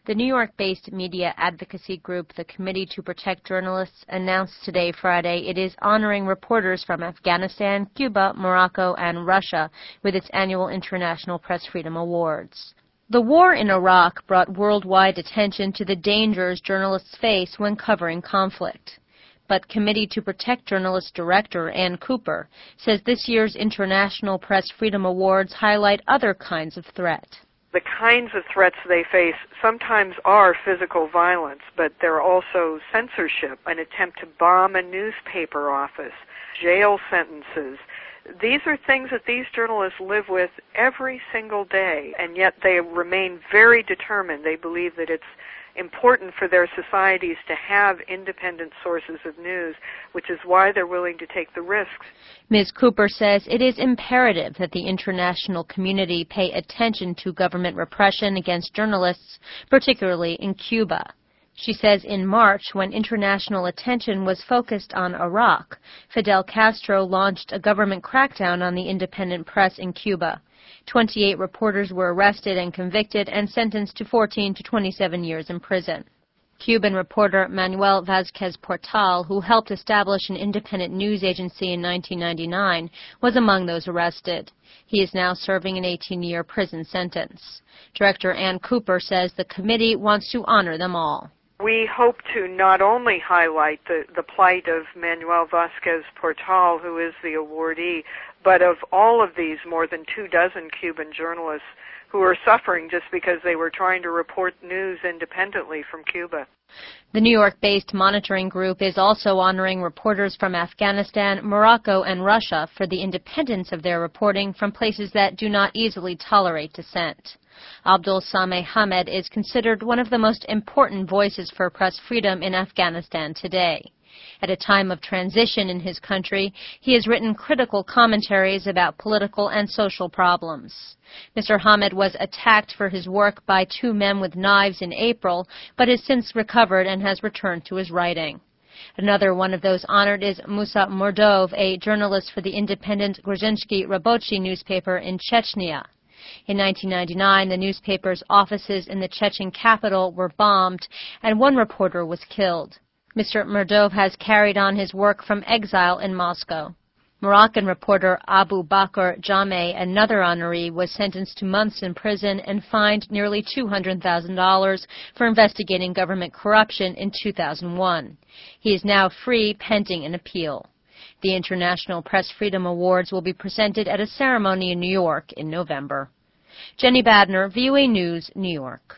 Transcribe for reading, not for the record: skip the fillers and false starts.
The New York-based media advocacy group, the Committee to Protect Journalists, announced today, Friday, it is honoring reporters from Afghanistan, Cuba, Morocco, and Russia with its annual International Press Freedom Awards. The war in Iraq brought worldwide attention to the dangers journalists face when covering conflict. But Committee to Protect Journalists Director Ann Cooper says this year's International Press Freedom Awards highlight other kinds of threat. The kinds of threats they face sometimes are physical violence, but they're also censorship, an attempt to bomb a newspaper office, jail sentences. These are things that these journalists live with every single day, and yet they remain very determined. They believe that it's important for their societies to have independent sources of news, which is why they're willing to take the risks. Ms. Cooper says it is imperative that the international community pay attention to government repression against journalists, particularly in Cuba. She says in March, when international attention was focused on Iraq, Fidel Castro launched a government crackdown on the independent press in Cuba. 28 reporters were arrested and convicted and sentenced to 14 to 27 years in prison. Cuban reporter Manuel Vázquez Portal, who helped establish an independent news agency in 1999, was among those arrested. He is now serving an 18-year prison sentence. Director Ann Cooper says the committee wants to honor them all. We hope to not only highlight the plight of Manuel Vázquez Portal, who is the awardee, but of all of these more than 24 Cuban journalists who are suffering just because they were trying to report news independently from Cuba. The New York-based monitoring group is also honoring reporters from Afghanistan, Morocco, and Russia for the independence of their reporting from places that do not easily tolerate dissent. Abdul Sameh Hamed is considered one of the most important voices for press freedom in Afghanistan today. At a time of transition in his country, he has written critical commentaries about political and social problems. Mr. Hamed was attacked for his work by two men with knives in April, but has since recovered and has returned to his writing. Another one of those honored is Musa Mordov, a journalist for the independent Gruzhinsky Rabochi newspaper in Chechnya. In 1999, the newspaper's offices in the Chechen capital were bombed, and one reporter was killed. Mr. Mordov has carried on his work from exile in Moscow. Moroccan reporter Abu Bakr Jameh, another honoree, was sentenced to months in prison and fined nearly $200,000 for investigating government corruption in 2001. He is now free pending an appeal. The International Press Freedom Awards will be presented at a ceremony in New York in November. Jenny Badner, VOA News, New York.